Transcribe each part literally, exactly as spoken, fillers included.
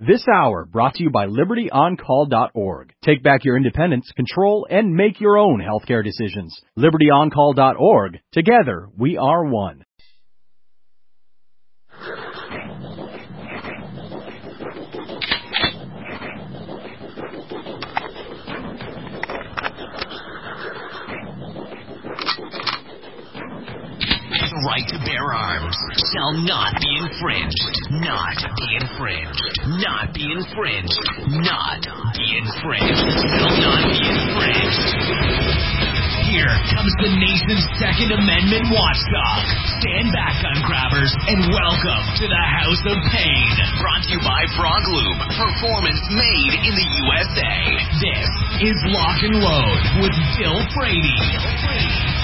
This hour brought to you by Liberty On Call dot org. Take back your independence, control, and make your own healthcare decisions. Liberty On Call dot org. Together, we are one. The right to bear arms shall not be infringed. Not be infringed. Not be infringed. Not be infringed. Shall not be infringed. Here comes the nation's Second Amendment watchdog. Stand back, gun grabbers, and welcome to the House of Pain. Brought to you by Frog Lube. Performance made in the U S A. This is Lock and Load with Bill Frady. Bill Frady.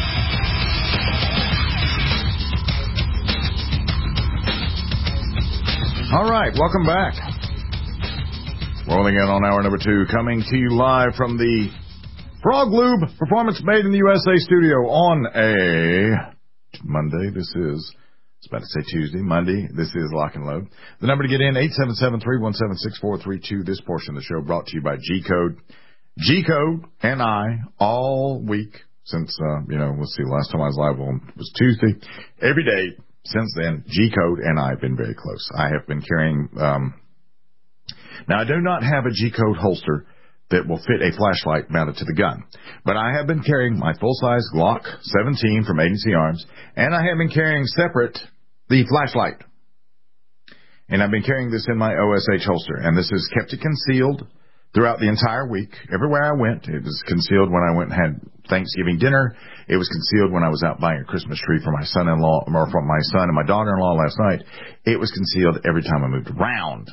All right, welcome back. Rolling in on hour number two, coming to you live from the Frog Lube Performance Made in the U S A studio on a Monday. This is, I was about to say Tuesday, Monday. This is Lock and Load. The number to get in, eight seven seven, three one seven, six four three two. This portion of the show brought to you by G-Code. G-Code and I all week since, uh, you know, let's see, last time I was live on was Tuesday. Every day. Since then, G-Code and I have been very close. I have been carrying, um, now I do not have a G-Code holster that will fit a flashlight mounted to the gun, but I have been carrying my full-size Glock seventeen from Agency Arms, and I have been carrying separate the flashlight. And I've been carrying this in my O S H holster, and this has kept it concealed throughout the entire week. Everywhere I went, it was concealed when I went and had Thanksgiving dinner. It was concealed when I was out buying a Christmas tree for my son-in-law, or for my son and my daughter-in-law last night. It was concealed every time I moved around.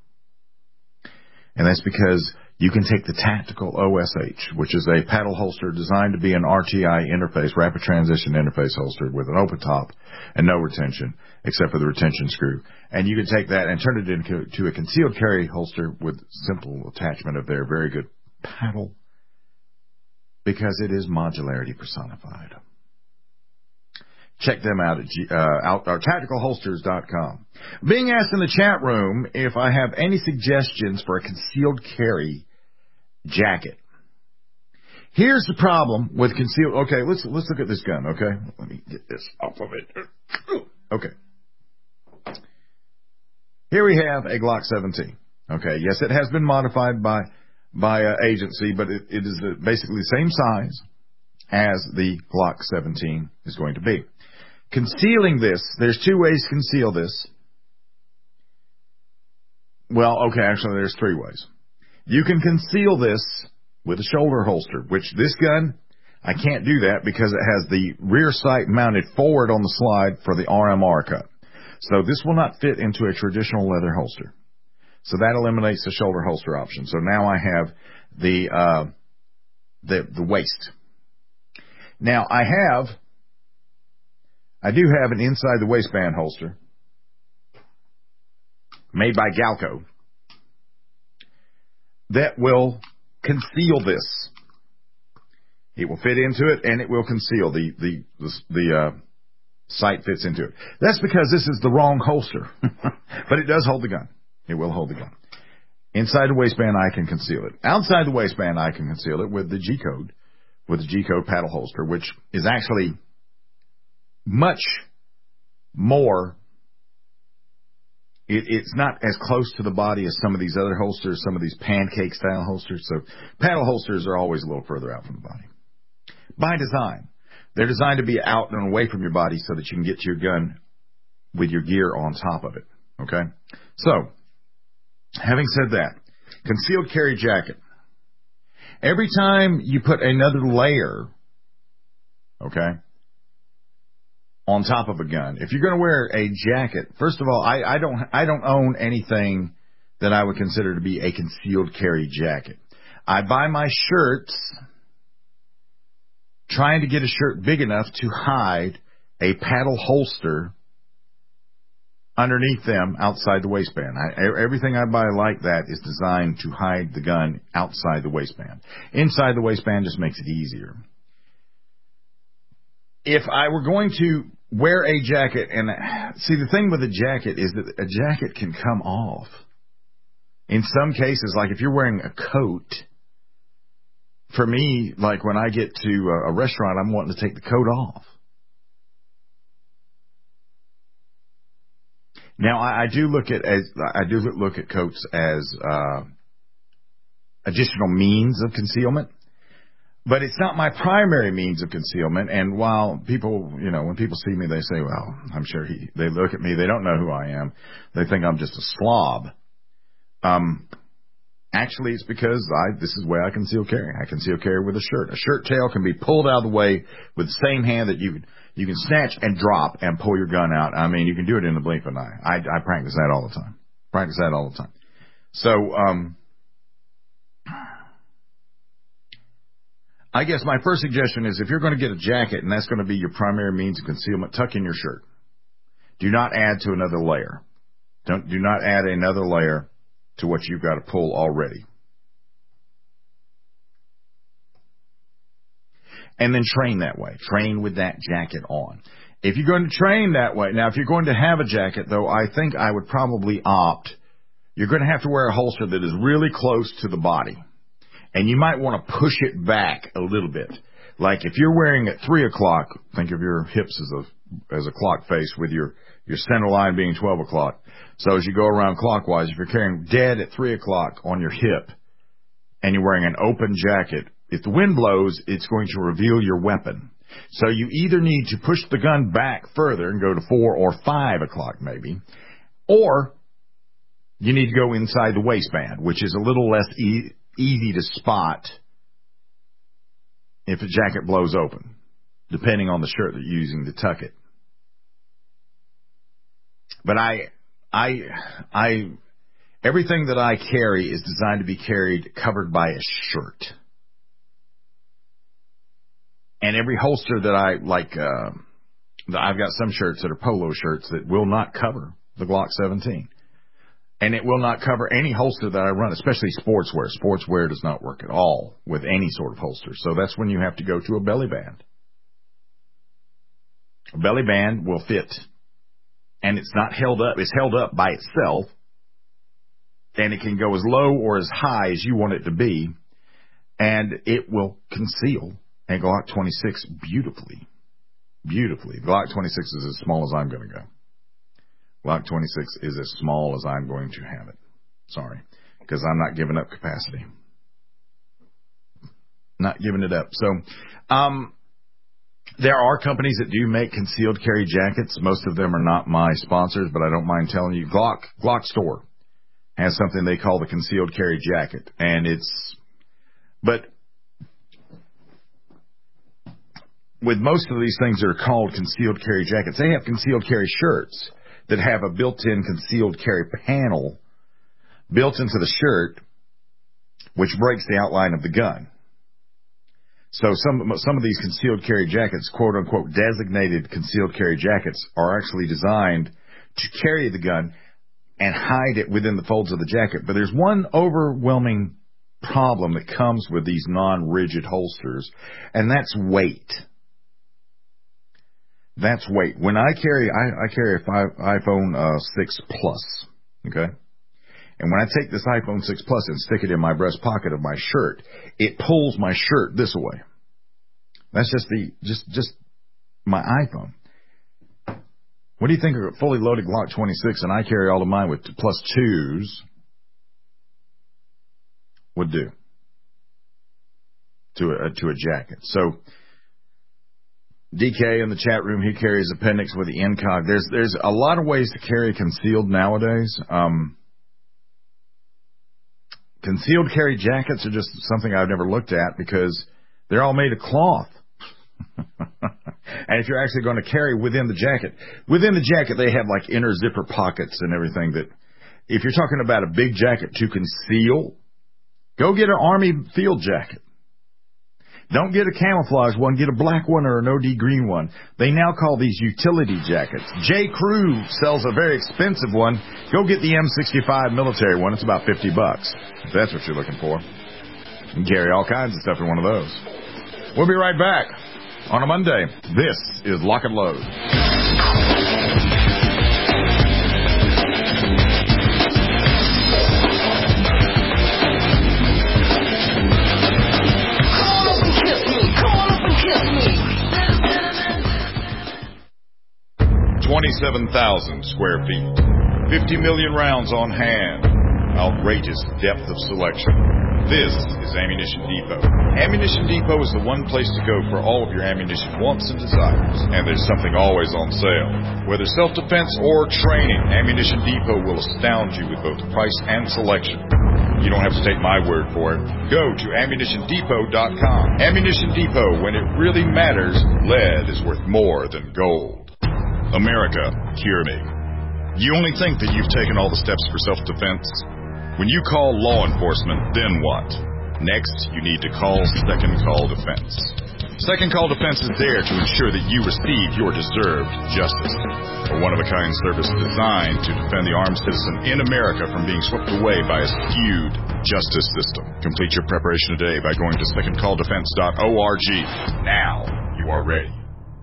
And that's because you can take the Tactical O S H, which is a paddle holster designed to be an R T I interface, rapid transition interface holster with an open top and no retention, except for the retention screw. And you can take that and turn it into to a concealed carry holster with simple attachment of their very good paddle, because it is modularity personified. Check them out at G, uh, out, uh, tactical holsters dot com. Being asked in the chat room if I have any suggestions for a concealed carry jacket. Here's the problem with concealed. Okay, let's let's look at this gun. Okay, let me get this off of it. Okay, here we have a Glock seventeen. Okay, yes, it has been modified by by uh, agency, but it, it is uh, basically the same size as the Glock seventeen is going to be. Concealing this, there's two ways to conceal this. Well, okay, actually there's three ways. You can conceal this with a shoulder holster, which this gun, I can't do that because it has the rear sight mounted forward on the slide for the R M R cut. So this will not fit into a traditional leather holster. So that eliminates the shoulder holster option. So now I have the, uh, the, the waist. Now I have, I do have an inside the waistband holster made by Galco that will conceal this. It will fit into it and it will conceal the, the, the, the uh, sight fits into it. That's because this is the wrong holster, but it does hold the gun. It will hold the gun. Inside the waistband, I can conceal it. Outside the waistband, I can conceal it with the G-Code, with the G-Code paddle holster, which is actually much more, it, it's not as close to the body as some of these other holsters, some of these pancake-style holsters. So paddle holsters are always a little further out from the body. By design, they're designed to be out and away from your body so that you can get to your gun with your gear on top of it. Okay? So, having said that, concealed carry jacket. Every time you put another layer, okay, on top of a gun, if you're going to wear a jacket, first of all, I, I don't I don't own anything that I would consider to be a concealed carry jacket. I buy my shirts trying to get a shirt big enough to hide a paddle holster underneath them outside the waistband. I, everything I buy like that is designed to hide the gun outside the waistband. Inside the waistband just makes it easier. If I were going to wear a jacket, and see, the thing with a jacket is that a jacket can come off In some cases, like if you're wearing a coat, for me, like when I get to a restaurant, I'm wanting to take the coat off. Now, I, I do look at as I do look at coats as uh, additional means of concealment, but it's not my primary means of concealment. And while people, you know, when people see me, they say, "Well, I'm sure he." They look at me, they don't know who I am. They think I'm just a slob. Um, actually, it's because I this is the way I conceal carry. I conceal carry with a shirt. A shirt tail can be pulled out of the way with the same hand that you. You can snatch and drop and pull your gun out. I mean, you can do it in the blink of an eye. I, I practice that all the time. Practice that all the time. So, um, I guess my first suggestion is if you're going to get a jacket and that's going to be your primary means of concealment, tuck in your shirt. Do not add to another layer. Don't, do not add another layer to what you've got to pull already. And then train that way. Train with that jacket on. If you're going to train that way, now if you're going to have a jacket, though, I think I would probably opt, you're going to have to wear a holster that is really close to the body. And you might want to push it back a little bit. Like if you're wearing at three o'clock, think of your hips as a as a clock face with your, your center line being twelve o'clock. So as you go around clockwise, if you're carrying dead at three o'clock on your hip and you're wearing an open jacket, if the wind blows, it's going to reveal your weapon. So you either need to push the gun back further and go to four or five o'clock maybe, or you need to go inside the waistband, which is a little less e- easy to spot if a jacket blows open, depending on the shirt that you're using to tuck it. But I, I, I, everything that I carry is designed to be carried covered by a shirt. And every holster that I like, uh, I've got some shirts that are polo shirts that will not cover the Glock seventeen. And it will not cover any holster that I run, especially sportswear. Sportswear does not work at all with any sort of holster. So that's when you have to go to a belly band. A belly band will fit. And it's not held up. It's held up by itself. And it can go as low or as high as you want it to be. And it will conceal a Glock twenty-six beautifully. Beautifully. Glock twenty-six is as small as I'm going to go. Glock twenty-six is as small as I'm going to have it. Sorry. Because I'm not giving up capacity. Not giving it up. So, um, there are companies that do make concealed carry jackets. Most of them are not my sponsors, but I don't mind telling you. Glock, Glock Store has something they call the concealed carry jacket. And it's, but with most of these things that are called concealed carry jackets, they have concealed carry shirts that have a built-in concealed carry panel built into the shirt, which breaks the outline of the gun. So some some of these concealed carry jackets, quote-unquote designated concealed carry jackets, are actually designed to carry the gun and hide it within the folds of the jacket. But there's one overwhelming problem that comes with these non-rigid holsters, and that's weight. That's weight. When I carry, I, I carry a five, iPhone uh, six Plus, okay? And when I take this iPhone six Plus and stick it in my breast pocket of my shirt, it pulls my shirt this way. That's just the, just, just my iPhone. What do you think of a fully loaded Glock twenty-six, and I carry all of mine with plus twos, would do to a, to a jacket? So, D K in the chat room, he carries appendix with the incog. There's there's a lot of ways to carry concealed nowadays. Um, concealed carry jackets are just something I've never looked at because they're all made of cloth. And if you're actually going to carry within the jacket, within the jacket they have like inner zipper pockets and everything that if you're talking about a big jacket to conceal, go get an Army field jacket. Don't get a camouflage one, get a black one or an O D green one. They now call these utility jackets. J. Crew sells a very expensive one. Go get the M sixty-five military one. It's about fifty bucks. If that's what you're looking for. You can carry all kinds of stuff in one of those. We'll be right back on a Monday. This is Lock and Load. twenty-seven thousand square feet. fifty million rounds on hand. Outrageous depth of selection. This is Ammunition Depot. Ammunition Depot is the one place to go for all of your ammunition wants and desires. And there's something always on sale. Whether self-defense or training, Ammunition Depot will astound you with both price and selection. You don't have to take my word for it. Go to ammunition depot dot com. Ammunition Depot, when it really matters, lead is worth more than gold. America, hear me. You only think that you've taken all the steps for self-defense? When you call law enforcement, then what? Next, you need to call Second Call Defense. Second Call Defense is there to ensure that you receive your deserved justice. A one-of-a-kind service designed to defend the armed citizen in America from being swept away by a skewed justice system. Complete your preparation today by going to second call defense dot org. Now you are ready.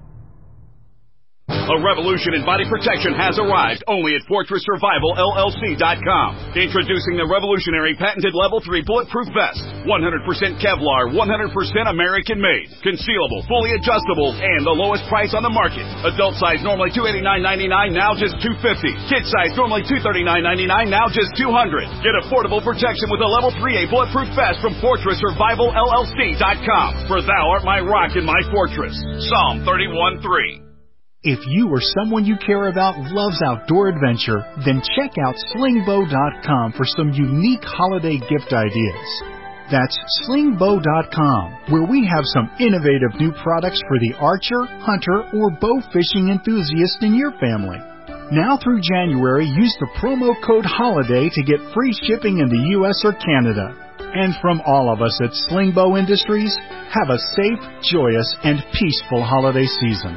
A revolution in body protection has arrived only at Fortress Survival L L C dot com. Introducing the revolutionary patented Level three Bulletproof Vest. one hundred percent Kevlar, one hundred percent American-made. Concealable, fully adjustable, and the lowest price on the market. Adult size normally two hundred eighty-nine ninety-nine, now just two hundred fifty dollars. Kid size normally two hundred thirty-nine ninety-nine, now just two hundred dollars. Get affordable protection with a Level three A Bulletproof Vest from Fortress Survival L L C dot com. For thou art my rock and my fortress. Psalm thirty-one three. If you or someone you care about loves outdoor adventure, then check out sling bow dot com for some unique holiday gift ideas. That's sling bow dot com, where we have some innovative new products for the archer, hunter, or bow fishing enthusiast in your family. Now through January, use the promo code HOLIDAY to get free shipping in the U S or Canada. And from all of us at Sling Bow Industries, have a safe, joyous, and peaceful holiday season.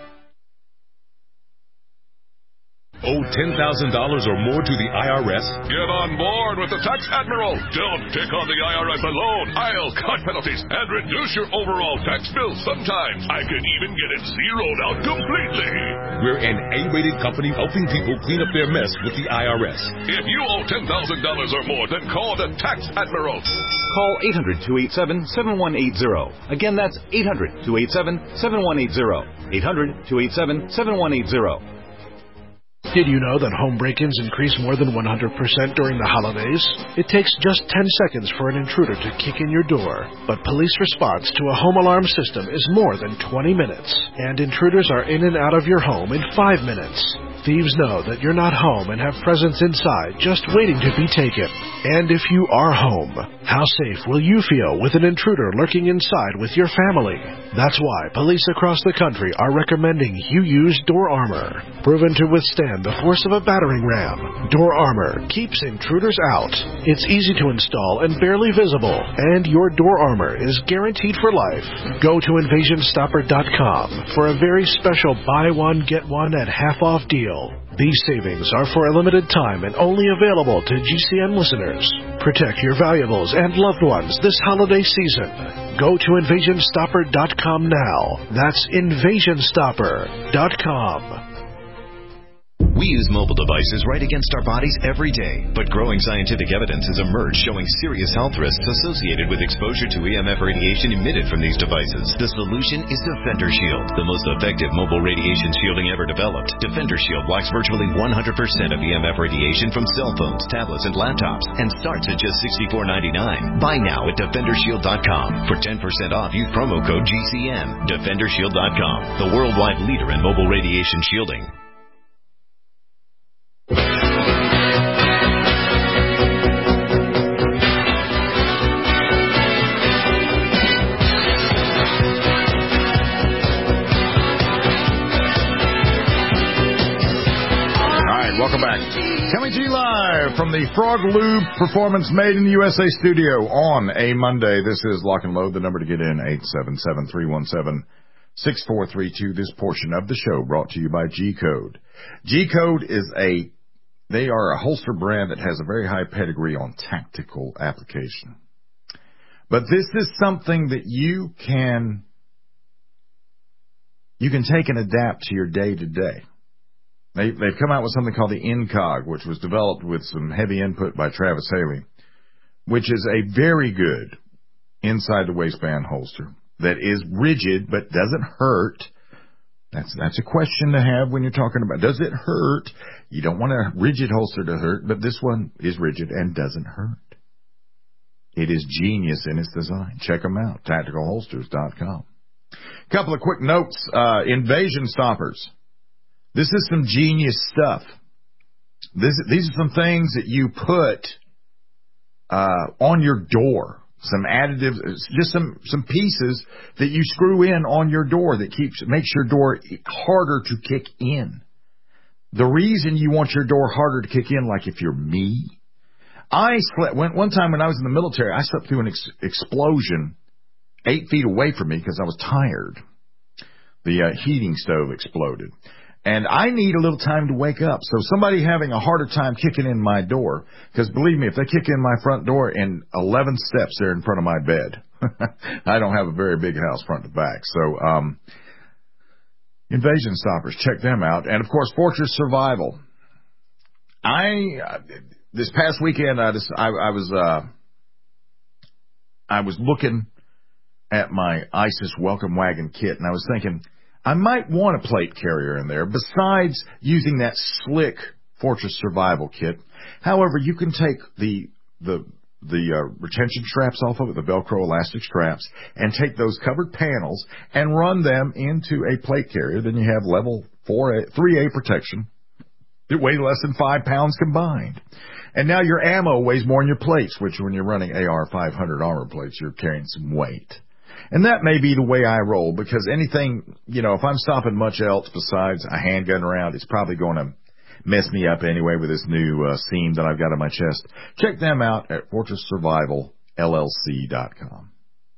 Owe ten thousand dollars or more to the I R S? Get on board with the Tax Admiral. Don't take on the I R S alone. I'll cut penalties and reduce your overall tax bill. Sometimes I can even get it zeroed out completely. We're an A-rated company helping people clean up their mess with the I R S. If you owe ten thousand dollars or more, then call the Tax Admiral. Call eight hundred, two eight seven, seven one eight zero. Again, that's eight hundred, two eight seven, seven one eight zero. eight hundred, two eight seven, seven one eight zero. Did you know that home break-ins increase more than one hundred percent during the holidays? It takes just ten seconds for an intruder to kick in your door, but police response to a home alarm system is more than twenty minutes, and intruders are in and out of your home in five minutes. Thieves know that you're not home and have presents inside just waiting to be taken. And if you are home, how safe will you feel with an intruder lurking inside with your family? That's why police across the country are recommending you use Door Armor. Proven to withstand the force of a battering ram, Door Armor keeps intruders out. It's easy to install and barely visible, and your Door Armor is guaranteed for life. Go to invasion stopper dot com for a very special buy one, get one at half-off deal. These savings are for a limited time and only available to G C N listeners. Protect your valuables and loved ones this holiday season. Go to invasion stopper dot com now. That's invasion stopper dot com. We use mobile devices right against our bodies every day, but growing scientific evidence has emerged showing serious health risks associated with exposure to E M F radiation emitted from these devices. The solution is Defender Shield, the most effective mobile radiation shielding ever developed. Defender Shield blocks virtually one hundred percent of E M F radiation from cell phones, tablets, and laptops, and starts at just sixty-four ninety-nine. Buy now at defender shield dot com. For ten percent off, use promo code G C N. defender shield dot com, the worldwide leader in mobile radiation shielding. Welcome back. Coming to you live from the Frog Lube Performance Made in the U S A studio on a Monday. This is Lock and Load. The number to get in, eight seven seven, three one seven, six four three two. This portion of the show brought to you by G-Code. G-Code is a, they are a holster brand that has a very high pedigree on tactical application. But this is something that you can, you can take and adapt to your day-to-day. They, they've come out with something called the Incog, which was developed with some heavy input by Travis Haley, which is a very good inside the waistband holster that is rigid but doesn't hurt, That's that's a question to have when you're talking about, does it hurt? You don't want a rigid holster to hurt, but this one is rigid and doesn't hurt. It is genius in its design. Check them out, tactical holsters dot com. Couple of quick notes. Uh, invasion stoppers. This is some genius stuff. This, these are some things that you put uh, on your door. Some additives, just some, some pieces that you screw in on your door that keeps makes your door harder to kick in. The reason you want your door harder to kick in, like if you're me, I slept, one, one time when I was in the military, I slept through an ex- explosion eight feet away from me because I was tired. The uh, heating stove exploded. And I need a little time to wake up. So somebody having a harder time kicking in my door, because believe me, if they kick in my front door in eleven steps there in front of my bed, I don't have a very big house front to back. So, um, invasion stoppers, check them out. And of course, Fortress Survival. I, uh, this past weekend, I just, I, I was, uh, I was looking at my ISIS welcome wagon kit, and I was thinking, I might want a plate carrier in there besides using that slick Fortress Survival kit. However, you can take the the the uh, retention straps off of it, the Velcro elastic straps, and take those covered panels and run them into a plate carrier. Then you have level four A, three A protection. It weighs less than five pounds combined. And now your ammo weighs more than your plates, which when you're running A R five hundred armor plates, you're carrying some weight. And that may be the way I roll, because anything, you know, if I'm stopping much else besides a handgun around, it's probably going to mess me up anyway with this new uh, seam that I've got on my chest. Check them out at Fortress Survival L L C dot com.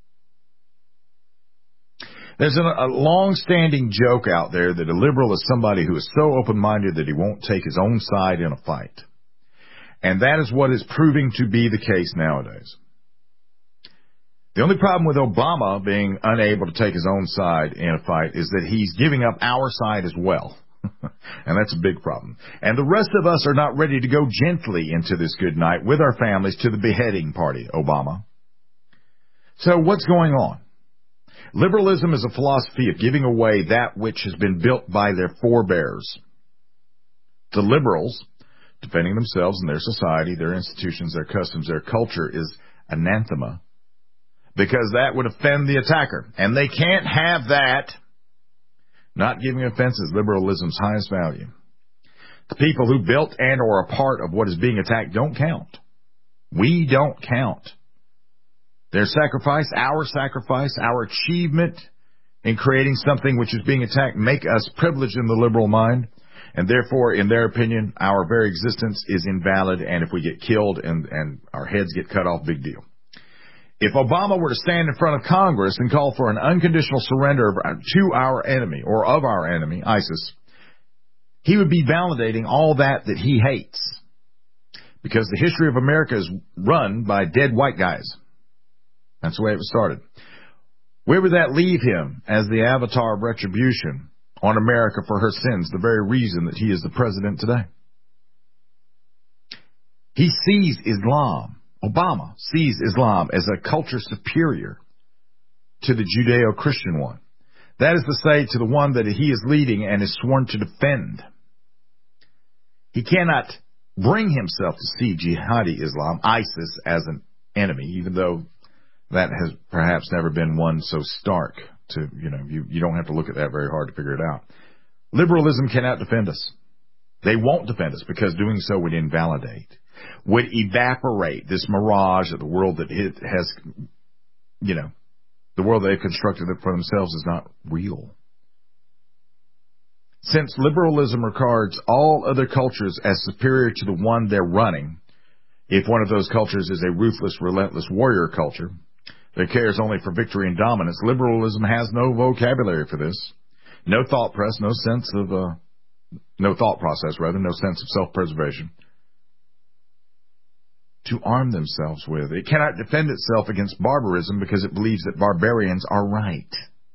There's a, a long-standing joke out there that a liberal is somebody who is so open-minded that he won't take his own side in a fight. And that is what is proving to be the case nowadays. The only problem with Obama being unable to take his own side in a fight is that he's giving up our side as well. And that's a big problem. And the rest of us are not ready to go gently into this good night with our families to the beheading party, Obama. So what's going on? Liberalism is a philosophy of giving away that which has been built by their forebears. The liberals, defending themselves and their society, their institutions, their customs, their culture, is anathema, because that would offend the attacker. And they can't have that. Not giving offense is liberalism's highest value. The people who built and or are part of what is being attacked don't count. We don't count. Their sacrifice, our sacrifice, our achievement in creating something which is being attacked make us privileged in the liberal mind. And therefore, in their opinion, our very existence is invalid. And if we get killed and, and our heads get cut off, big deal. If Obama were to stand in front of Congress and call for an unconditional surrender of, to our enemy, or of our enemy, ISIS, he would be validating all that that he hates. Because the history of America is run by dead white guys. That's the way it was started. Where would that leave him as the avatar of retribution on America for her sins, the very reason that he is the president today? He sees Islam. Obama sees Islam as a culture superior to the Judeo-Christian one. That is to say, to the one that he is leading and is sworn to defend. He cannot bring himself to see jihadi Islam, ISIS, as an enemy, even though that has perhaps never been one so stark to, you know, you, you don't have to look at that very hard to figure it out. Liberalism cannot defend us. They won't defend us because doing so would invalidate, would evaporate this mirage of the world that it has, you know, the world they've constructed for themselves is not real. Since liberalism regards all other cultures as superior to the one they're running, if one of those cultures is a ruthless, relentless warrior culture that cares only for victory and dominance, liberalism has no vocabulary for this, no thought press, no sense of, uh, no thought process, rather, no sense of self-preservation to arm themselves with. It cannot defend itself against barbarism because it believes that barbarians are right.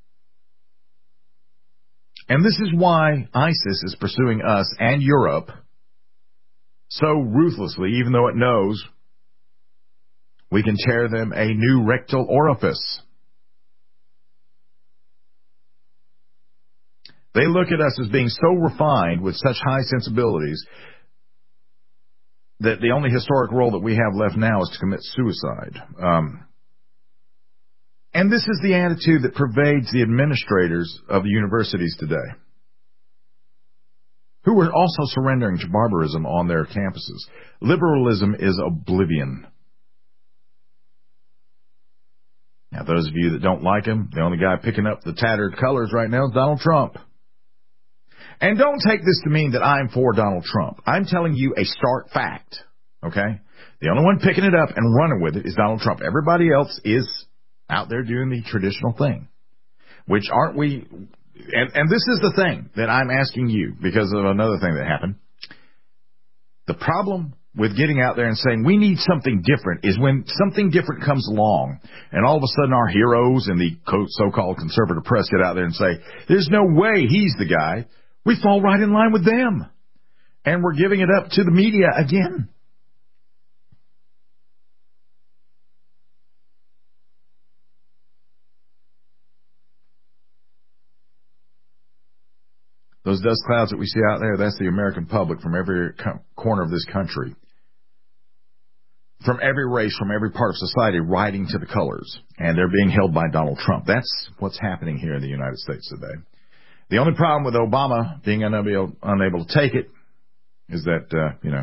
And this is why ISIS is pursuing us and Europe so ruthlessly, even though it knows we can tear them a new rectal orifice. They look at us as being so refined with such high sensibilities that the only historic role that we have left now is to commit suicide. Um, and this is the attitude that pervades the administrators of the universities today, who are also surrendering to barbarism on their campuses. Liberalism is oblivion. Now, those of you that don't like him, the only guy picking up the tattered colors right now is Donald Trump. And don't take this to mean that I'm for Donald Trump. I'm telling you a stark fact, okay? The only one picking it up and running with it is Donald Trump. Everybody else is out there doing the traditional thing, which aren't we... And, and this is the thing that I'm asking you because of another thing that happened. The problem with getting out there and saying we need something different is when something different comes along and all of a sudden our heroes in the so-called conservative press get out there and say, there's no way he's the guy. We fall right in line with them. And we're giving it up to the media again. Those dust clouds that we see out there, that's the American public from every corner of this country. From every race, from every part of society, riding to the colors. And they're being held by Donald Trump. That's what's happening here in the United States today. The only problem with Obama being unable, unable to take it is that, uh, you know,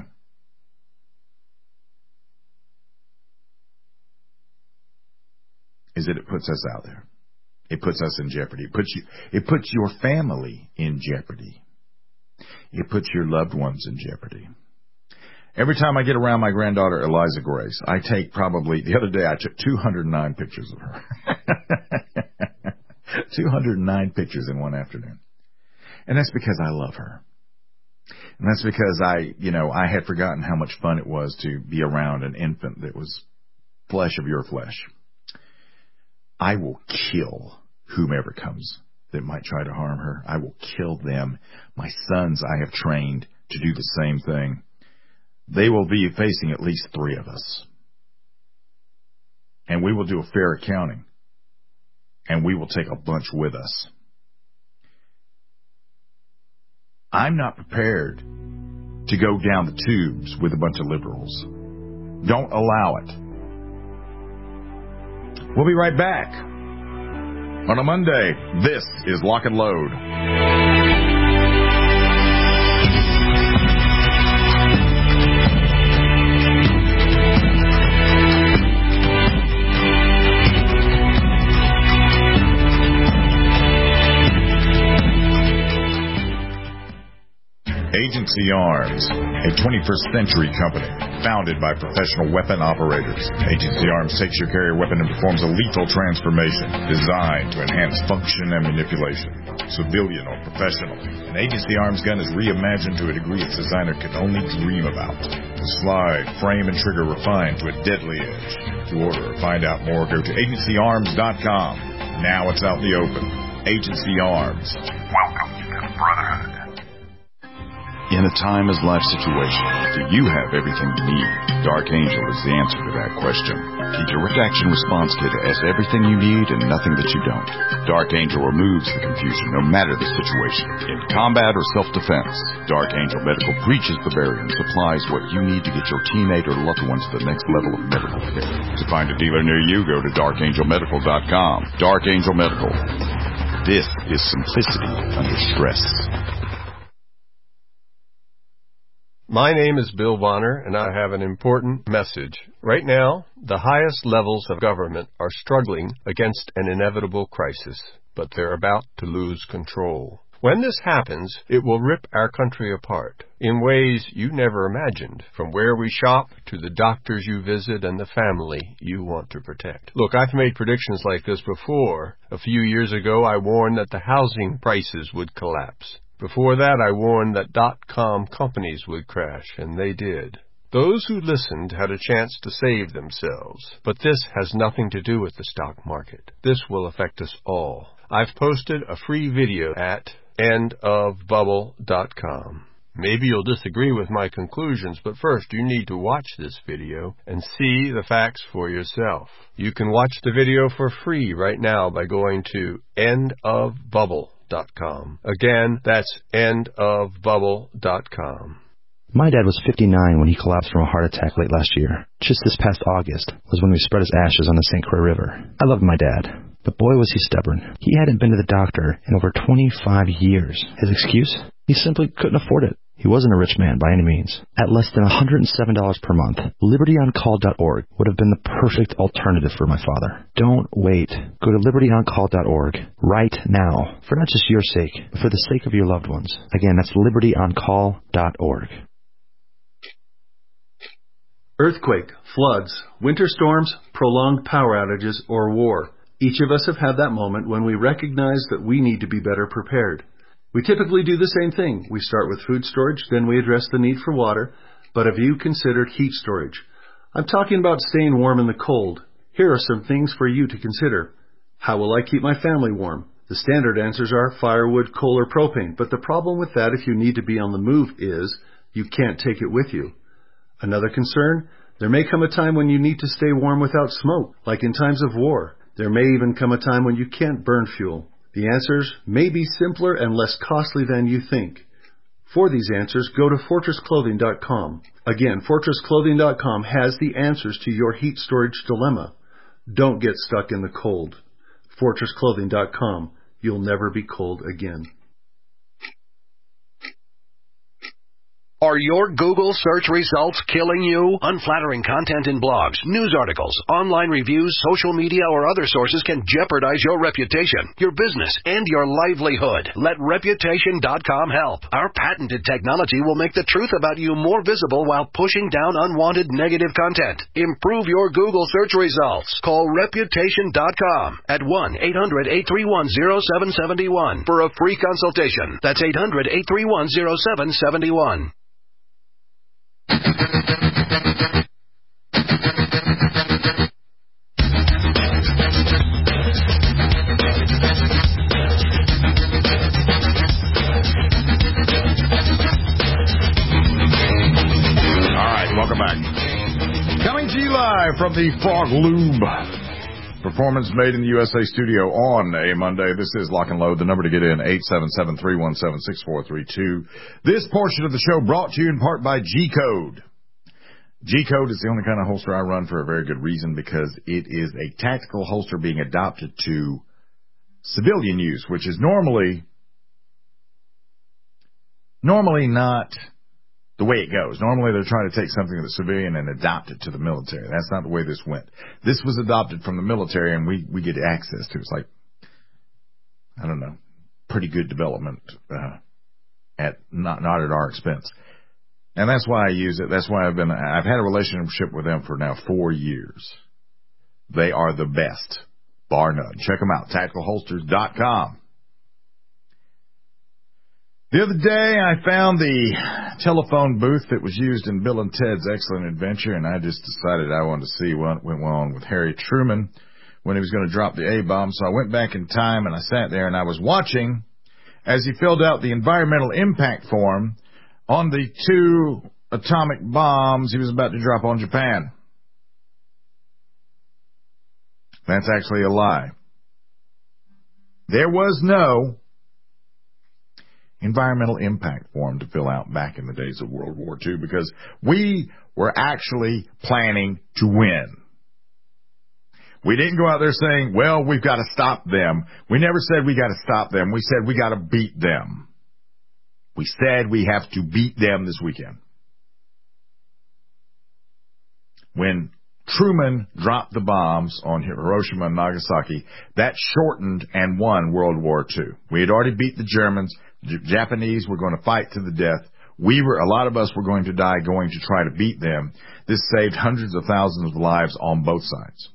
is that it puts us out there. It puts us in jeopardy. It puts you, it puts your family in jeopardy. It puts your loved ones in jeopardy. Every time I get around my granddaughter, Eliza Grace, I take probably, the other day I took two hundred nine pictures of her. two hundred nine pictures in one afternoon. And that's because I love her. And that's because I, you know, I had forgotten how much fun it was to be around an infant that was flesh of your flesh. I will kill whomever comes that might try to harm her. I will kill them. My sons I have trained to do the same thing. They will be facing at least three of us. And we will do a fair accounting. And we will take a bunch with us. I'm not prepared to go down the tubes with a bunch of liberals. Don't allow it. We'll be right back. On a Monday, this is Lock and Load. Agency Arms, a twenty-first century company founded by professional weapon operators. Agency Arms takes your carrier weapon and performs a lethal transformation designed to enhance function and manipulation. Civilian or professional, an Agency Arms gun is reimagined to a degree its designer could only dream about. The slide, frame, and trigger refined to a deadly edge. To order or find out more, go to agency arms dot com. Now it's out in the open. Agency Arms. Welcome to the Brotherhood. In a time as life situation, do you have everything you need? Dark Angel is the answer to that question. The Direct Action Response Kit has everything you need and nothing that you don't. Dark Angel removes the confusion no matter the situation. In combat or self-defense, Dark Angel Medical breaches the barrier and supplies what you need to get your teammate or loved one to the next level of medical care. To find a dealer near you, go to dark angel medical dot com. Dark Angel Medical. This is simplicity under stress. My name is Bill Bonner, and I have an important message. Right now, the highest levels of government are struggling against an inevitable crisis, but they're about to lose control. When this happens, it will rip our country apart in ways you never imagined, from where we shop to the doctors you visit and the family you want to protect. Look, I've made predictions like this before. A few years ago, I warned that the housing prices would collapse. Before that, I warned that dot-com companies would crash, and they did. Those who listened had a chance to save themselves. But this has nothing to do with the stock market. This will affect us all. I've posted a free video at end of bubble dot com. Maybe you'll disagree with my conclusions, but first you need to watch this video and see the facts for yourself. You can watch the video for free right now by going to end of bubble dot com. Again, that's end of bubble dot com. My dad was fifty-nine when he collapsed from a heart attack late last year. Just this past August was when we spread his ashes on the Saint Croix River. I loved my dad, but boy was he stubborn. He hadn't been to the doctor in over twenty-five years. His excuse? He simply couldn't afford it. He wasn't a rich man by any means. At less than one hundred seven dollars per month, liberty on call dot org would have been the perfect alternative for my father. Don't wait. Go to liberty on call dot org right now, for not just your sake, but for the sake of your loved ones. Again, that's liberty on call dot org. Earthquake, floods, winter storms, prolonged power outages, or war. Each of us have had that moment when we recognize that we need to be better prepared. We typically do the same thing. We start with food storage, then we address the need for water. But have you considered heat storage? I'm talking about staying warm in the cold. Here are some things for you to consider. How will I keep my family warm? The standard answers are firewood, coal, or propane. But the problem with that if you need to be on the move is you can't take it with you. Another concern? There may come a time when you need to stay warm without smoke, like in times of war. There may even come a time when you can't burn fuel. The answers may be simpler and less costly than you think. For these answers, go to fortress clothing dot com. Again, fortress clothing dot com has the answers to your heat storage dilemma. Don't get stuck in the cold. fortress clothing dot com. You'll never be cold again. Are your Google search results killing you? Unflattering content in blogs, news articles, online reviews, social media, or other sources can jeopardize your reputation, your business, and your livelihood. Let reputation dot com help. Our patented technology will make the truth about you more visible while pushing down unwanted negative content. Improve your Google search results. Call reputation dot com at one eight hundred eight three one zero seven seven one for a free consultation. That's eight hundred eight three one zero seven seven one. Welcome back. Coming to you live from the Frog Lube Performance Made in the U S A studio on a Monday. This is Lock and Load. The number to get in, eight seven seven, three one seven, six four three two. This portion of the show brought to you in part by G-Code. G-Code is the only kind of holster I run for a very good reason, because it is a tactical holster being adopted to civilian use, which is normally, normally not the way it goes. Normally they're trying to take something that's civilian and adopt it to the military. That's not the way this went. This was adopted from the military, and we, we get access to it. It's like, I don't know, pretty good development uh, at not not at our expense. And that's why I use it. That's why I've been, I've had a relationship with them for now four years. They are the best, bar none. Check them out, tactical holsters dot com. The other day, I found the telephone booth that was used in Bill and Ted's Excellent Adventure, and I just decided I wanted to see what went on with Harry Truman when he was going to drop the A-bomb. So I went back in time, and I sat there, and I was watching as he filled out the environmental impact form on the two atomic bombs he was about to drop on Japan. That's actually a lie. There was no environmental impact form to fill out back in the days of World War Two, because we were actually planning to win. We didn't go out there saying, well, we've got to stop them. We never said we got to stop them. We said we got to beat them. We said we have to beat them this weekend. When Truman dropped the bombs on Hiroshima and Nagasaki, that shortened and won World War Two. We had already beat the Germans. The Japanese were going to fight to the death. We were, a lot of us were going to die going to try to beat them. This saved hundreds of thousands of lives on both sides.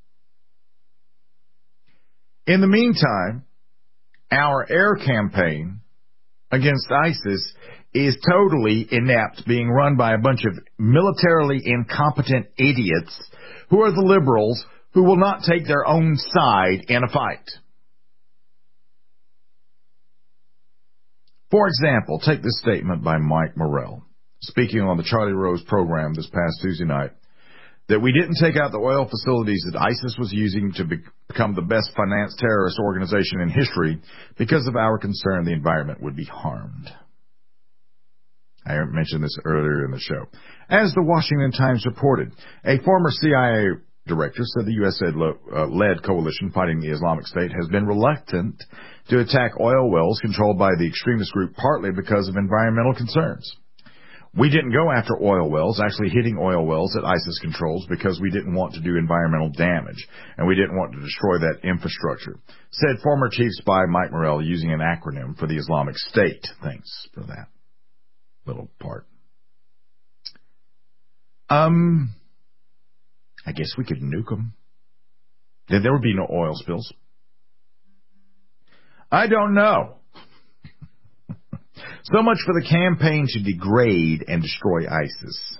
In the meantime, our air campaign against ISIS is totally inept, being run by a bunch of militarily incompetent idiots who are the liberals who will not take their own side in a fight. For example, take this statement by Mike Morrell, speaking on the Charlie Rose program this past Tuesday night. that we didn't take out the oil facilities that ISIS was using to be- become the best financed terrorist organization in history because of our concern the environment would be harmed. I mentioned this earlier in the show. As the Washington Times reported, a former C I A director said the U S-led coalition fighting the Islamic State has been reluctant to attack oil wells controlled by the extremist group partly because of environmental concerns. We didn't go after oil wells, actually hitting oil wells that ISIS controls, because we didn't want to do environmental damage, and we didn't want to destroy that infrastructure, said former chief spy Mike Morrell using an acronym for the Islamic State. Thanks for that little part. Um, I guess we could nuke them. Then there would be no oil spills. I don't know. So much for the campaign to degrade and destroy ISIS.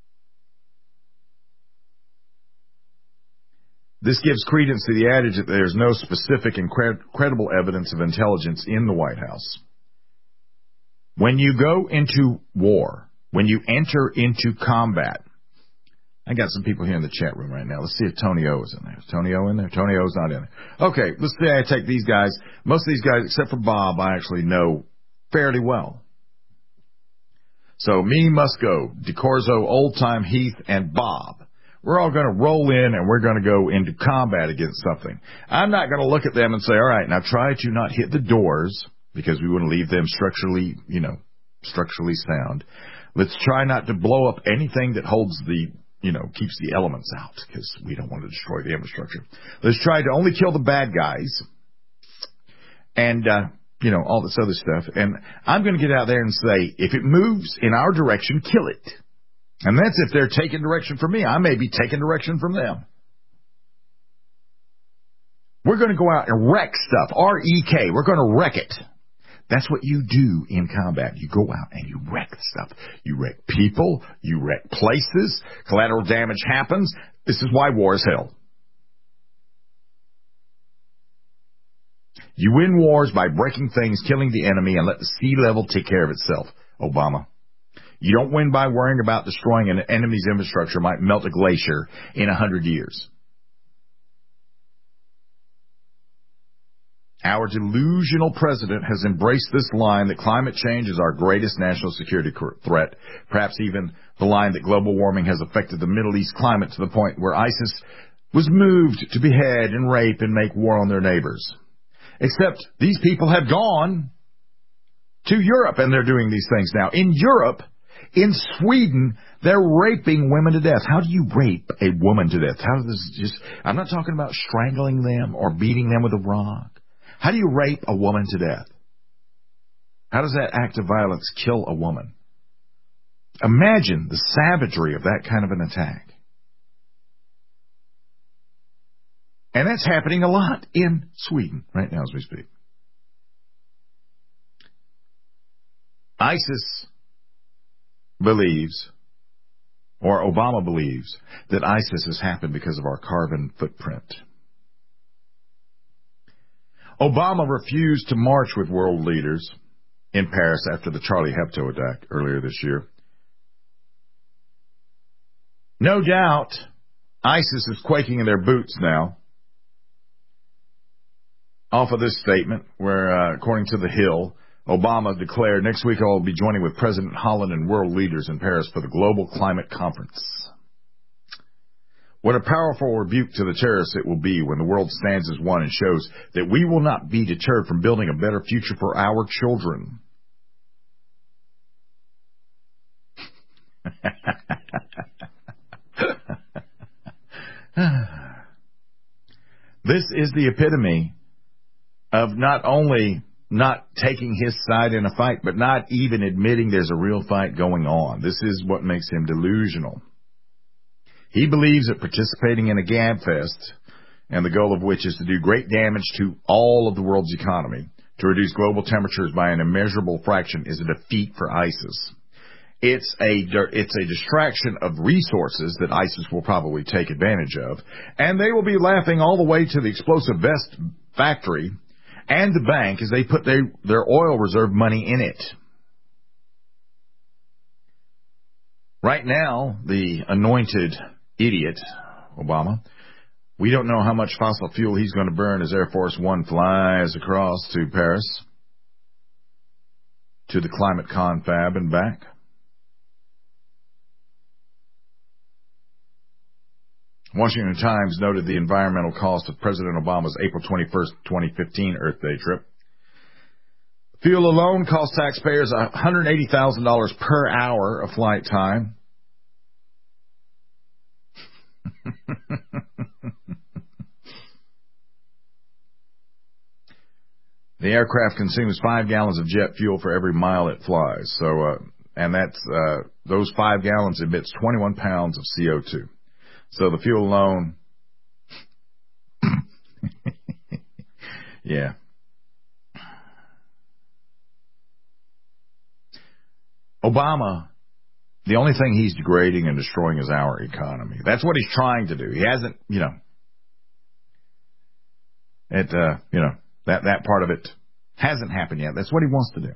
This gives credence to the adage that there's no specific and cred- credible evidence of intelligence in the White House. When you go into war, when you enter into combat, I got some people here in the chat room right now. Let's see if Tony O is in there. Is Tony O in there? Tony O's not in there. Okay, let's say I take these guys. Most of these guys, except for Bob, I actually know fairly well. So me, Musco, DeCorzo, Old Time Heath, and Bob, we're all going to roll in and we're going to go into combat against something. I'm not going to look at them and say, all right, now try to not hit the doors, because we want to leave them structurally, you know, structurally sound. Let's try not to blow up anything that holds the, you know, keeps the elements out, because we don't want to destroy the infrastructure. Let's try to only kill the bad guys. And, uh, you know, all this other stuff. And I'm going to get out there and say, if it moves in our direction, kill it. And that's if they're taking direction from me. I may be taking direction from them. We're going to go out and wreck stuff. R E K. We're going to wreck it. That's what you do in combat. You go out and you wreck stuff. You wreck people. You wreck places. Collateral damage happens. This is why war is held. You win wars by breaking things, killing the enemy, and let the sea level take care of itself, Obama. You don't win by worrying about destroying an enemy's infrastructure might melt a glacier in a hundred years. Our delusional president has embraced this line that climate change is our greatest national security threat, perhaps even the line that global warming has affected the Middle East climate to the point where ISIS was moved to behead and rape and make war on their neighbors. Except these people have gone to Europe and they're doing these things now. In Europe, in Sweden, they're raping women to death. How do you rape a woman to death? How does this just, I'm not talking about strangling them or beating them with a rock. How do you rape a woman to death? How does that act of violence kill a woman? Imagine the savagery of that kind of an attack. And that's happening a lot in Sweden right now as we speak. ISIS believes, or Obama believes, that ISIS has happened because of our carbon footprint. Obama refused to march with world leaders in Paris after the Charlie Hebdo attack earlier this year. No doubt, ISIS is quaking in their boots now. Off of this statement, where, uh, according to The Hill, Obama declared, next week I will be joining with President Holland and world leaders in Paris for the Global Climate Conference. What a powerful rebuke to the terrorists it will be when the world stands as one and shows that we will not be deterred from building a better future for our children. This is the epitome of not only not taking his side in a fight, but not even admitting there's a real fight going on. This is what makes him delusional. He believes that participating in a gabfest, and the goal of which is to do great damage to all of the world's economy, to reduce global temperatures by an immeasurable fraction, is a defeat for ISIS. It's a, it's a distraction of resources that ISIS will probably take advantage of, and they will be laughing all the way to the explosive vest factory and the bank as they put their, their oil reserve money in it. Right now, the anointed idiot, Obama. We don't know how much fossil fuel he's going to burn as Air Force One flies across to Paris, to the climate confab and back. Washington Times noted the environmental cost of President Obama's April twenty-first, twenty fifteen Earth Day trip. Fuel alone cost taxpayers one hundred eighty thousand dollars per hour of flight time. The aircraft consumes five gallons of jet fuel for every mile it flies. So, uh, and that's, uh, those five gallons emits twenty-one pounds of C O two. So the fuel alone, yeah. Obama, the only thing he's degrading and destroying is our economy. That's what he's trying to do. He hasn't, you know, it, uh, you know, that, that part of it hasn't happened yet. That's what he wants to do.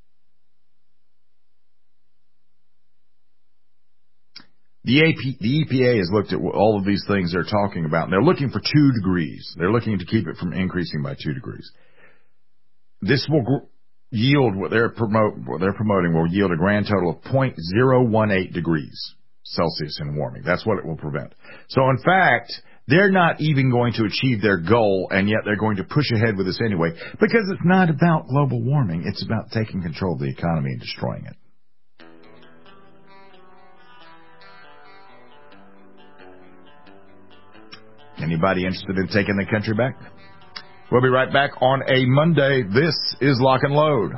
The, A P, the E P A has looked at all of these things they're talking about, and they're looking for two degrees. They're looking to keep it from increasing by two degrees. This will gr- yield what they're promote what they're promoting will yield a grand total of zero point zero one eight degrees Celsius in warming. That's what it will prevent. So in fact, they're not even going to achieve their goal, and yet they're going to push ahead with this anyway, because it's not about global warming. It's about taking control of the economy and destroying it. Anybody interested in taking the country back? We'll be right back on a Monday. This is Lock and Load.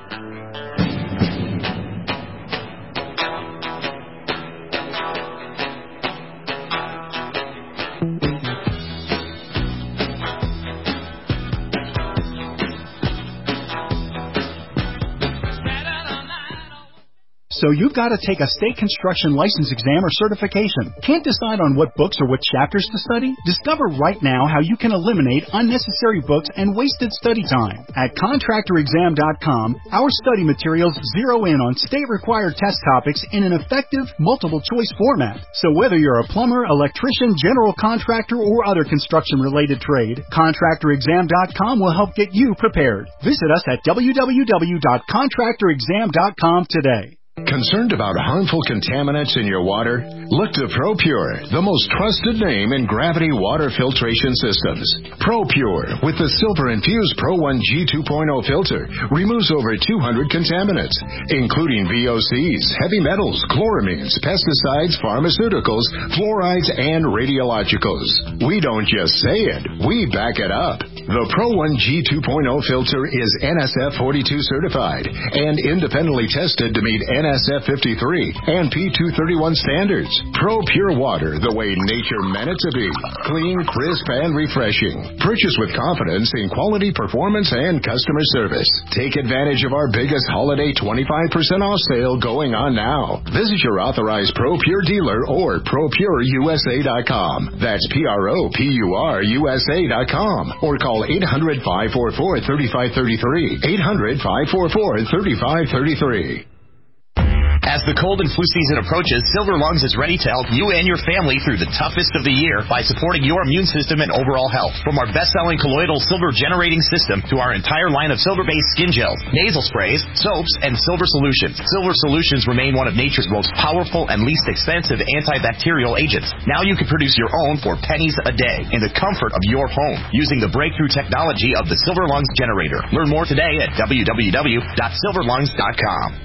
So you've got to take a state construction license exam or certification. Can't decide on what books or what chapters to study? Discover right now how you can eliminate unnecessary books and wasted study time. At contractor exam dot com, our study materials zero in on state-required test topics in an effective, multiple-choice format. So whether you're a plumber, electrician, general contractor, or other construction-related trade, contractor exam dot com will help get you prepared. Visit us at w w w dot contractor exam dot com today. Concerned about harmful contaminants in your water? Look to ProPure, the most trusted name in gravity water filtration systems. ProPure, with the silver-infused Pro one G two point oh filter, removes over two hundred contaminants, including V O Cs, heavy metals, chloramines, pesticides, pharmaceuticals, fluorides, and radiologicals. We don't just say it, we back it up. The Pro one G two point oh filter is N S F forty-two certified and independently tested to meet N S F fifty-three and P two thirty-one standards. Pro Pure Water, the way nature meant it to be. Clean, crisp, and refreshing. Purchase with confidence in quality, performance, and customer service. Take advantage of our biggest holiday twenty-five percent off sale going on now. Visit your authorized Pro Pure dealer or pro pure u s a dot com. That's P R O P U R U S A dot com. Or call eight hundred, five four four, three five three three. eight hundred, five four four, three five three three. As the cold and flu season approaches, Silver Lungs is ready to help you and your family through the toughest of the year by supporting your immune system and overall health. From our best-selling colloidal silver generating system to our entire line of silver-based skin gels, nasal sprays, soaps, and silver solutions. Silver solutions remain one of nature's most powerful and least expensive antibacterial agents. Now you can produce your own for pennies a day in the comfort of your home using the breakthrough technology of the Silver Lungs generator. Learn more today at w w w dot silver lungs dot com.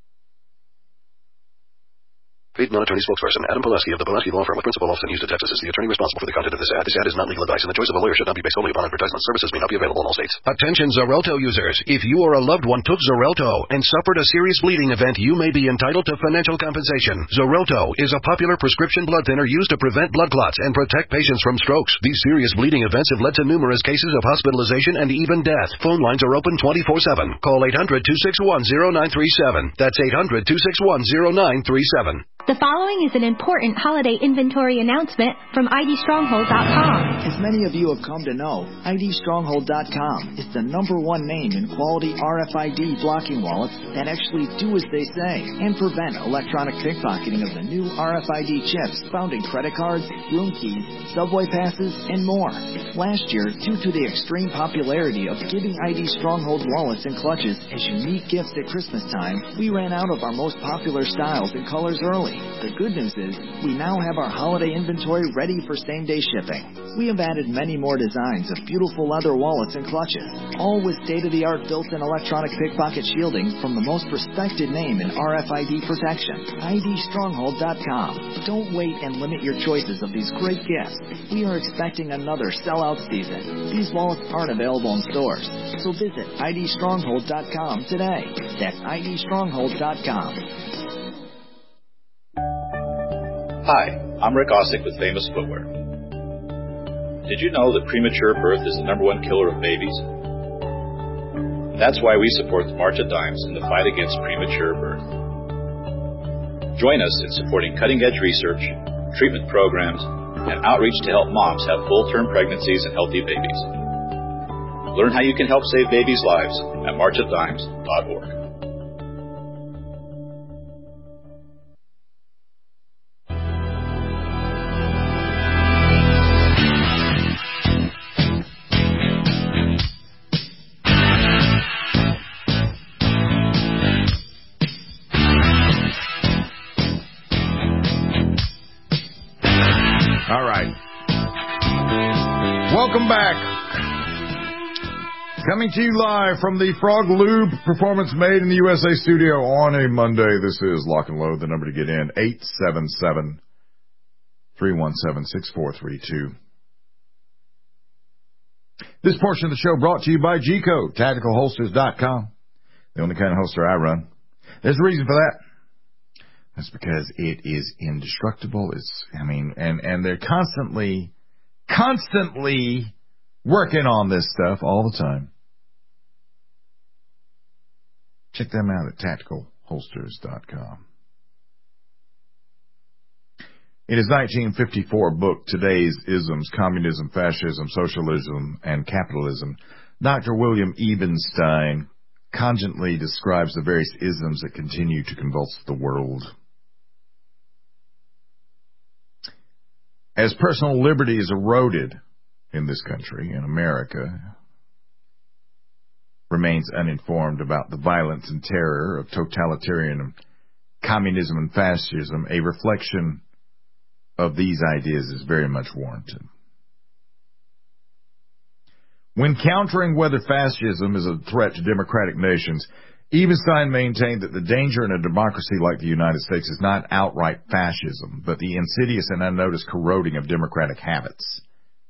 Paid non-attorney spokesperson Adam Pulaski of the Pulaski Law Firm with principal office in Houston, Texas is the attorney responsible for the content of this ad. This ad is not legal advice, and the choice of a lawyer should not be based solely upon advertisement. Services may not be available in all states. Attention Xarelto users. If you or a loved one took Xarelto and suffered a serious bleeding event, you may be entitled to financial compensation. Xarelto is a popular prescription blood thinner used to prevent blood clots and protect patients from strokes. These serious bleeding events have led to numerous cases of hospitalization and even death. Phone lines are open twenty-four seven. Call eight hundred, two six one, zero nine three seven. That's eight hundred, two six one, zero nine three seven. The following is an important holiday inventory announcement from I D Stronghold dot com. As many of you have come to know, I D Stronghold dot com is the number one name in quality R F I D blocking wallets that actually do as they say and prevent electronic pickpocketing of the new R F I D chips found in credit cards, room keys, subway passes, and more. Last year, due to the extreme popularity of giving I D Stronghold wallets and clutches as unique gifts at Christmas time, we ran out of our most popular styles and colors early. The good news is, we now have our holiday inventory ready for same-day shipping. We have added many more designs of beautiful leather wallets and clutches, all with state-of-the-art built-in electronic pickpocket shielding from the most respected name in R F I D protection, I D Stronghold dot com. Don't wait and limit your choices of these great gifts. We are expecting another sellout season. These wallets aren't available in stores, so visit I D Stronghold dot com today. That's I D Stronghold dot com. Hi, I'm Rick Osick with Famous Footwear. Did you know that premature birth is the number one killer of babies? That's why we support the March of Dimes in the fight against premature birth. Join us in supporting cutting-edge research, treatment programs, and outreach to help moms have full-term pregnancies and healthy babies. Learn how you can help save babies' lives at march of dimes dot org. All right. Welcome back. Coming to you live from the Frog Lube Performance Made in the U S A studio on a Monday. This is Lock and Load. The number to get in, eight seven seven, three one seven, six four three two. This portion of the show brought to you by G Code, tactical holsters dot com. The only kind of holster I run. There's a reason for that. That's because it is indestructible. It's, I mean, and, and they're constantly, constantly working on this stuff all the time. Check them out at tactical holsters dot com. In his nineteen fifty-four book, Today's Isms, Communism, Fascism, Socialism, and Capitalism, Doctor William Ebenstein cogently describes the various isms that continue to convulse the world. As personal liberty is eroded in this country, in America, remains uninformed about the violence and terror of totalitarian communism and fascism, a reflection of these ideas is very much warranted. When countering whether fascism is a threat to democratic nations, Ebenstein maintained that the danger in a democracy like the United States is not outright fascism, but the insidious and unnoticed corroding of democratic habits.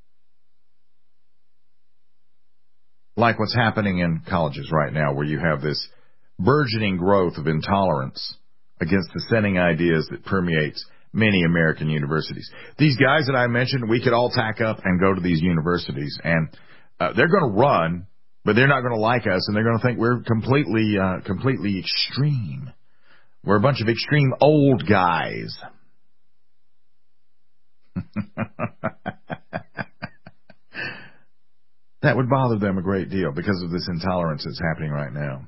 Like what's happening in colleges right now, where you have this burgeoning growth of intolerance against dissenting ideas that permeates many American universities. These guys that I mentioned, we could all tack up and go to these universities, and uh, they're going to run, but they're not going to like us, and they're going to think we're completely, uh, completely extreme. We're a bunch of extreme old guys. That would bother them a great deal because of this intolerance that's happening right now.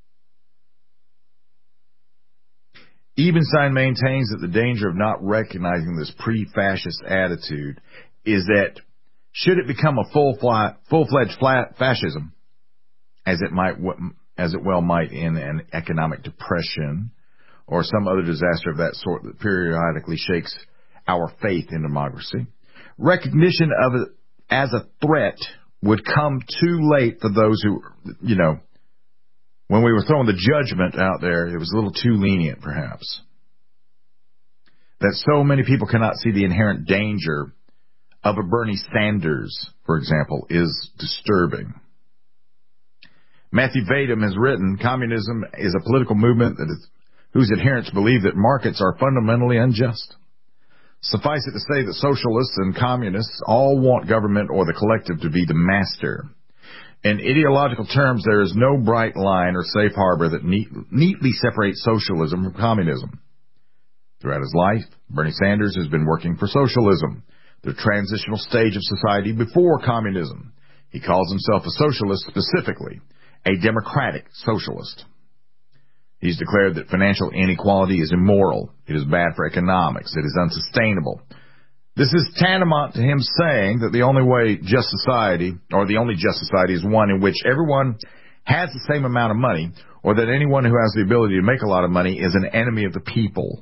Ebenstein maintains that the danger of not recognizing this pre-fascist attitude is that should it become a full fly, full-fledged flat fascism, as it might, as it well might in an economic depression or some other disaster of that sort that periodically shakes our faith in democracy, recognition of it as a threat would come too late for those who, you know, when we were throwing the judgment out there, it was a little too lenient, perhaps. That so many people cannot see the inherent danger of a Bernie Sanders, for example, is disturbing. Matthew Vadum has written, communism is a political movement that is, whose adherents believe that markets are fundamentally unjust. Suffice it to say that socialists and communists all want government or the collective to be the master. In ideological terms, there is no bright line or safe harbor that neat, neatly separates socialism from communism. Throughout his life, Bernie Sanders has been working for socialism, the transitional stage of society before communism. He calls himself a socialist specifically, a democratic socialist. He's declared that financial inequality is immoral. It is bad for economics. It is unsustainable. This is tantamount to him saying that the only way just society, or the only just society, is one in which everyone has the same amount of money, or that anyone who has the ability to make a lot of money is an enemy of the people.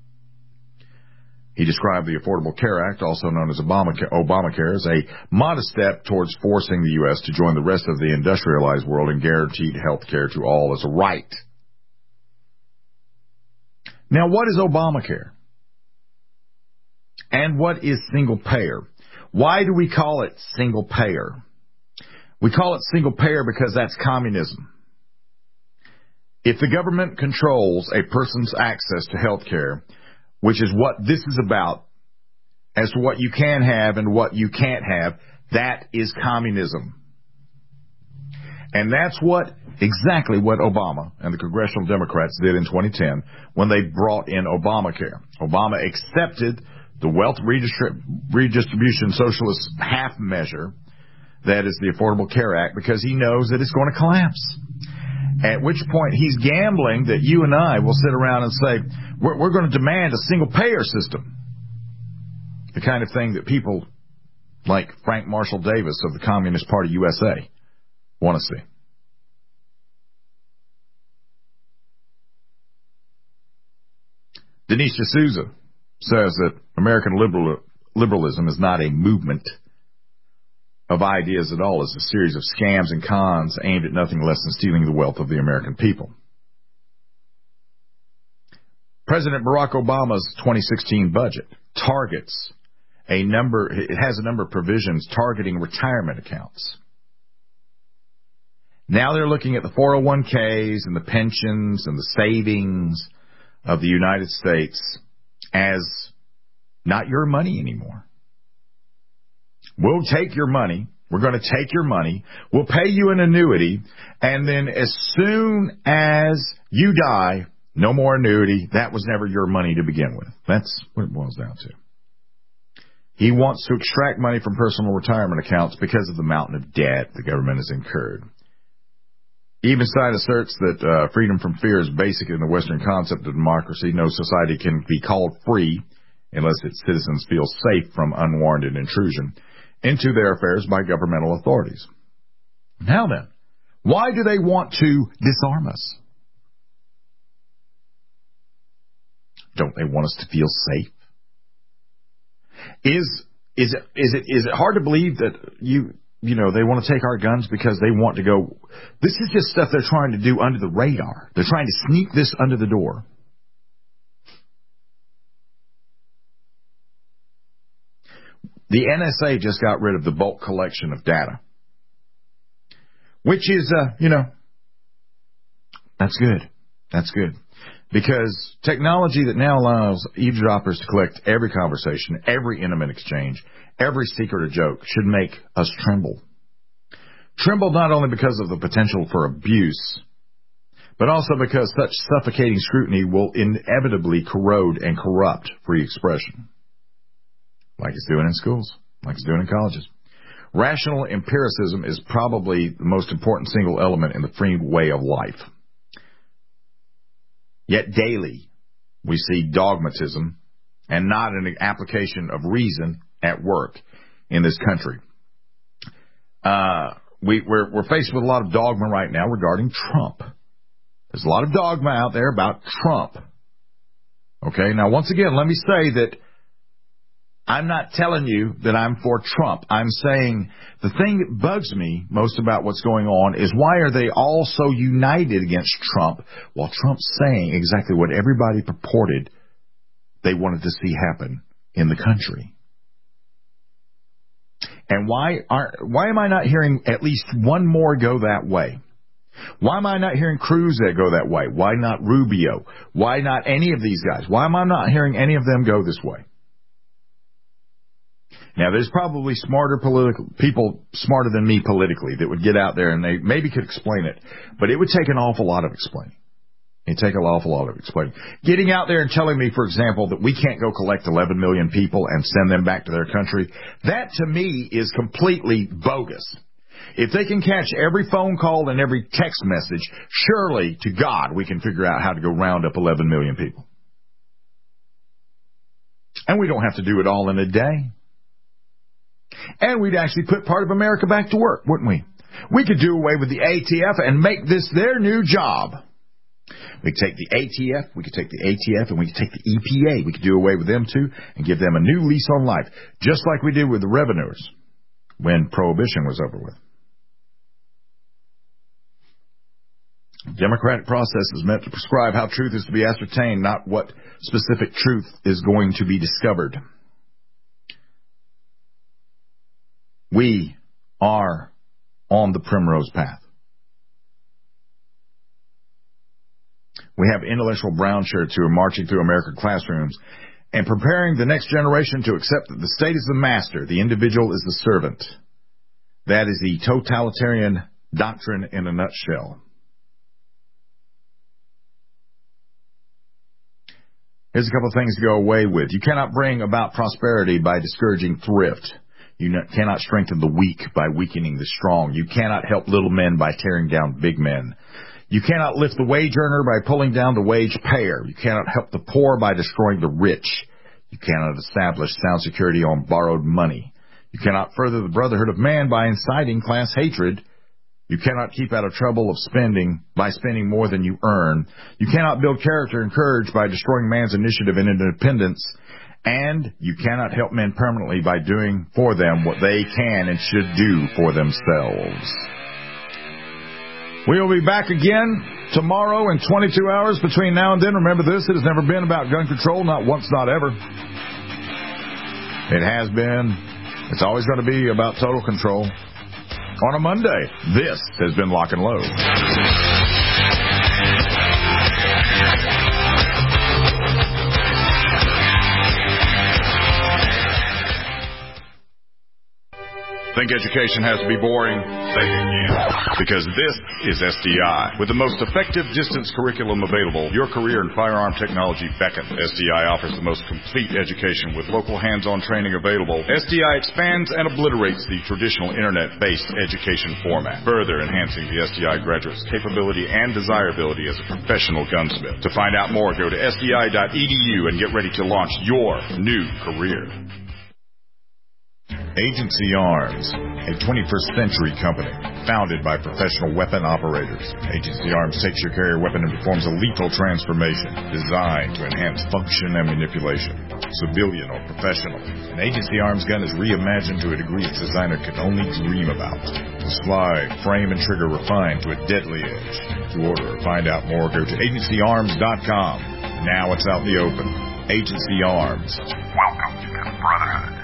He described the Affordable Care Act, also known as Obamacare, Obamacare, as a modest step towards forcing the U S to join the rest of the industrialized world in guaranteed health care to all as a right. Now, what is Obamacare? And what is single payer? Why do we call it single payer? We call it single payer because that's communism. If the government controls a person's access to health care, which is what this is about, as to what you can have and what you can't have, that is communism. And that's what exactly what Obama and the Congressional Democrats did in twenty ten when they brought in Obamacare. Obama accepted the wealth redistrib- redistribution socialist half measure, that is the Affordable Care Act, because he knows that it's going to collapse. At which point he's gambling that you and I will sit around and say, we're, we're going to demand a single-payer system. The kind of thing that people like Frank Marshall Davis of the Communist Party U S A want to see. Denise D'Souza says that American liberal, liberalism is not a movement of ideas at all. It's a series of scams and cons aimed at nothing less than stealing the wealth of the American people. President Barack Obama's twenty sixteen budget targets a number, it has a number of provisions targeting retirement accounts. Now they're looking at the four oh one k's and the pensions and the savings of the United States as not your money anymore. We'll take your money. We're going to take your money. We'll pay you an annuity. And then as soon as you die, no more annuity. That was never your money to begin with. That's what it boils down to. He wants to extract money from personal retirement accounts because of the mountain of debt the government has incurred. Even side asserts that uh, freedom from fear is basic in the Western concept of democracy. No society can be called free unless its citizens feel safe from unwarranted intrusion into their affairs by governmental authorities. Now then, why do they want to disarm us? Don't they want us to feel safe? Is is it is it is it hard to believe that you you know they want to take our guns because they want to go? This is just stuff they're trying to do under the radar. They're trying to sneak this under the door. The N S A just got rid of the bulk collection of data, which is, uh, you know, that's good. That's good. Because technology that now allows eavesdroppers to collect every conversation, every intimate exchange, every secret or joke should make us tremble. Tremble not only because of the potential for abuse, but also because such suffocating scrutiny will inevitably corrode and corrupt free expression. Like it's doing in schools, like it's doing in colleges. Rational empiricism is probably the most important single element in the free way of life. Yet daily, we see dogmatism and not an application of reason at work in this country. Uh, we, we're, we're faced with a lot of dogma right now regarding Trump. There's a lot of dogma out there about Trump. Okay, now once again, let me say that I'm not telling you that I'm for Trump. I'm saying the thing that bugs me most about what's going on is why are they all so united against Trump while Trump's saying exactly what everybody purported they wanted to see happen in the country? And why are why am I not hearing at least one more go that way? Why am I not hearing Cruz that go that way? Why not Rubio? Why not any of these guys? Why am I not hearing any of them go this way? Now, there's probably smarter political people, smarter than me politically, that would get out there and they maybe could explain it. But it would take an awful lot of explaining. It take an awful lot of explaining. Getting out there and telling me, for example, that we can't go collect eleven million people and send them back to their country, that to me is completely bogus. If they can catch every phone call and every text message, surely to God we can figure out how to go round up eleven million people. And we don't have to do it all in a day. And we'd actually put part of America back to work, wouldn't we? We could do away with the A T F and make this their new job. We could take the A T F, we could take the A T F, and we could take the E P A. We could do away with them too and give them a new lease on life, just like we did with the revenuers when Prohibition was over with. The democratic process is meant to prescribe how truth is to be ascertained, not what specific truth is going to be discovered. We are on the primrose path. We have intellectual brown shirts who are marching through American classrooms and preparing the next generation to accept that the state is the master, the individual is the servant. That is the totalitarian doctrine in a nutshell. Here's a couple of things to go away with. You cannot bring about prosperity by discouraging thrift. You cannot strengthen the weak by weakening the strong. You cannot help little men by tearing down big men. You cannot lift the wage earner by pulling down the wage payer. You cannot help the poor by destroying the rich. You cannot establish sound security on borrowed money. You cannot further the brotherhood of man by inciting class hatred. You cannot keep out of trouble of spending by spending more than you earn. You cannot build character and courage by destroying man's initiative and independence. And you cannot help men permanently by doing for them what they can and should do for themselves. We will be back again tomorrow in twenty-two hours between now and then. Remember this, it has never been about gun control, not once, not ever. It has been, it's always going to be about total control. On a Monday, this has been Lock and Load. Think education has to be boring? Think again. Because this is S D I. With the most effective distance curriculum available, your career in firearm technology beckons. S D I offers the most complete education with local hands-on training available. S D I expands and obliterates the traditional internet-based education format, further enhancing the S D I graduate's capability and desirability as a professional gunsmith. To find out more, go to S D I dot E D U and get ready to launch your new career. Agency Arms, a twenty-first century company founded by professional weapon operators. Agency Arms takes your carrier weapon and performs a lethal transformation designed to enhance function and manipulation, civilian or professional. An Agency Arms gun is reimagined to a degree its designer could only dream about. The slide, frame, and trigger refined to a deadly edge. To order or find out more, go to agency arms dot com. Now it's out in the open. Agency Arms. Welcome to the Brotherhood.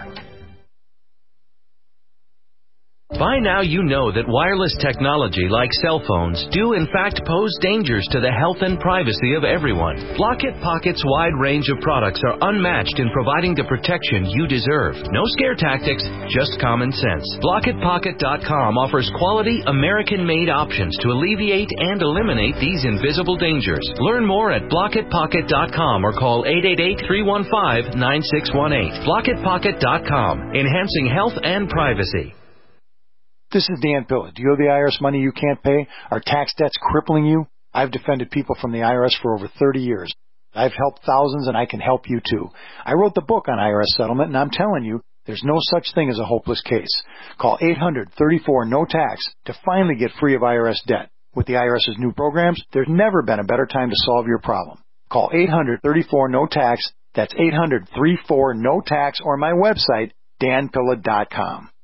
By now you know that wireless technology like cell phones do in fact pose dangers to the health and privacy of everyone. Block-It Pocket's wide range of products are unmatched in providing the protection you deserve. No scare tactics, just common sense. block it pocket dot com offers quality American-made options to alleviate and eliminate these invisible dangers. Learn more at block it pocket dot com or call eight eight eight, three one five, nine six one eight. block it pocket dot com, enhancing health and privacy. This is Dan Pilla. Do you owe the I R S money you can't pay? Are tax debts crippling you? I've defended people from the I R S for over thirty years. I've helped thousands, and I can help you too. I wrote the book on I R S settlement, and I'm telling you, there's no such thing as a hopeless case. Call eight hundred, thirty-four, no tax to finally get free of I R S debt. With the IRS's new programs, there's never been a better time to solve your problem. Call eight hundred, thirty-four, no tax. That's eight hundred, thirty-four, no tax, or my website, dan pilla dot com.